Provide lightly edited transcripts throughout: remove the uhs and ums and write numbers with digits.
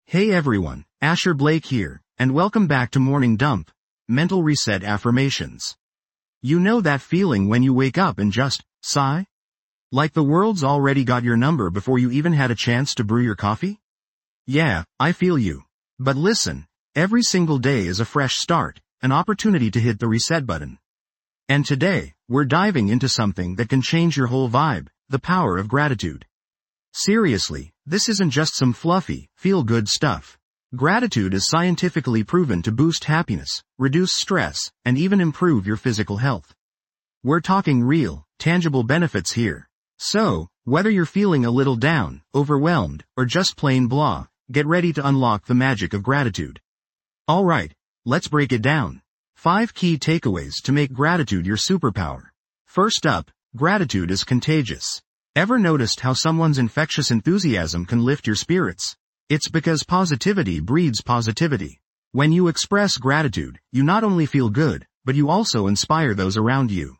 Hey everyone, Asher Blake here, and welcome back to Morning Dump, Mental Reset Affirmations. You know that feeling when you wake up and just sigh? Like the world's already got your number before you even had a chance to brew your coffee? Yeah, I feel you. But listen, every single day is a fresh start, an opportunity to hit the reset button. And today, we're diving into something that can change your whole vibe, the power of gratitude. Seriously, this isn't just some fluffy, feel-good stuff. Gratitude is scientifically proven to boost happiness, reduce stress, and even improve your physical health. We're talking real, tangible benefits here. So, whether you're feeling a little down, overwhelmed, or just plain blah, get ready to unlock the magic of gratitude. Alright, let's break it down. 5 key takeaways to make gratitude your superpower. First up, gratitude is contagious. Ever noticed how someone's infectious enthusiasm can lift your spirits? It's because positivity breeds positivity. When you express gratitude, you not only feel good, but you also inspire those around you.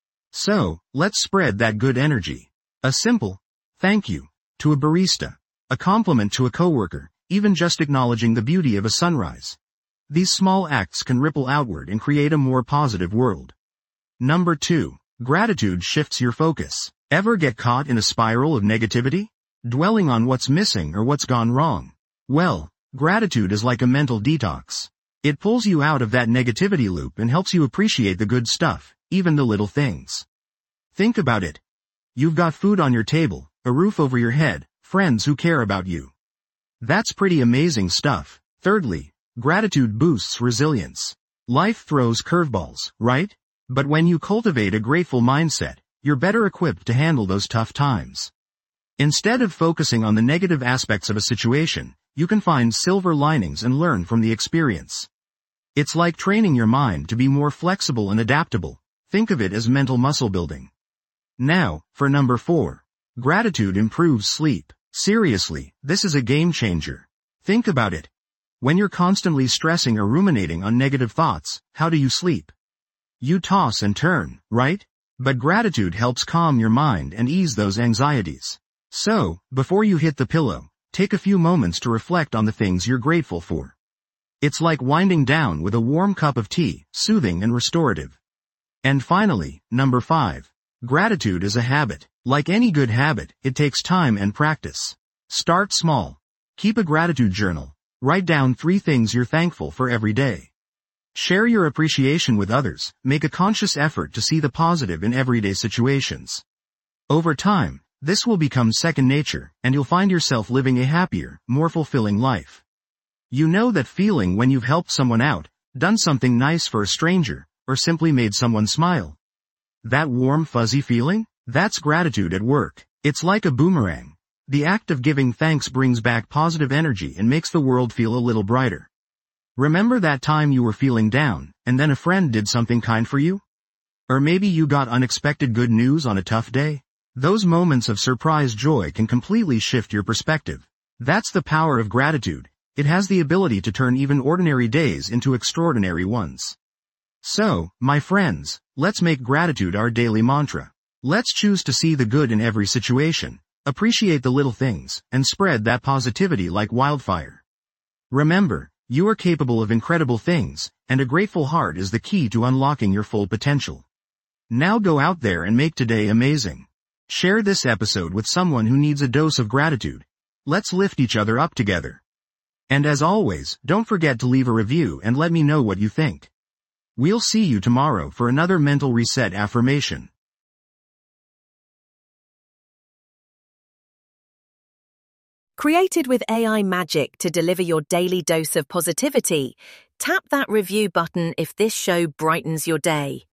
So, let's spread that good energy. A simple thank you to a barista, a compliment to a coworker, even just acknowledging the beauty of a sunrise. These small acts can ripple outward and create a more positive world. Number 2. Gratitude shifts your focus. Ever get caught in a spiral of negativity? Dwelling on what's missing or what's gone wrong? Well, gratitude is like a mental detox. It pulls you out of that negativity loop and helps you appreciate the good stuff, even the little things. Think about it. You've got food on your table, a roof over your head, friends who care about you. That's pretty amazing stuff. Thirdly, gratitude boosts resilience. Life throws curveballs, right? But when you cultivate a grateful mindset, you're better equipped to handle those tough times. Instead of focusing on the negative aspects of a situation, you can find silver linings and learn from the experience. It's like training your mind to be more flexible and adaptable. Think of it as mental muscle building. Now, for number 4. Gratitude improves sleep. Seriously, this is a game changer. Think about it. When you're constantly stressing or ruminating on negative thoughts, how do you sleep? You toss and turn, right? But gratitude helps calm your mind and ease those anxieties. So, before you hit the pillow, take a few moments to reflect on the things you're grateful for. It's like winding down with a warm cup of tea, soothing and restorative. And finally, number 5. Gratitude is a habit. Like any good habit, it takes time and practice. Start small. Keep a gratitude journal. Write down 3 things you're thankful for every day. Share your appreciation with others. Make a conscious effort to see the positive in everyday situations. Over time, this will become second nature, and you'll find yourself living a happier, more fulfilling life. You know that feeling when you've helped someone out, done something nice for a stranger, or simply made someone smile? That warm fuzzy feeling? That's gratitude at work. It's like a boomerang. The act of giving thanks brings back positive energy and makes the world feel a little brighter. Remember that time you were feeling down, and then a friend did something kind for you? Or maybe you got unexpected good news on a tough day? Those moments of surprise joy can completely shift your perspective. That's the power of gratitude. It has the ability to turn even ordinary days into extraordinary ones. So, my friends, let's make gratitude our daily mantra. Let's choose to see the good in every situation, appreciate the little things, and spread that positivity like wildfire. Remember, you are capable of incredible things, and a grateful heart is the key to unlocking your full potential. Now go out there and make today amazing. Share this episode with someone who needs a dose of gratitude. Let's lift each other up together. And as always, don't forget to leave a review and let me know what you think. We'll see you tomorrow for another mental reset affirmation. Created with AI magic to deliver your daily dose of positivity, tap that review button if this show brightens your day.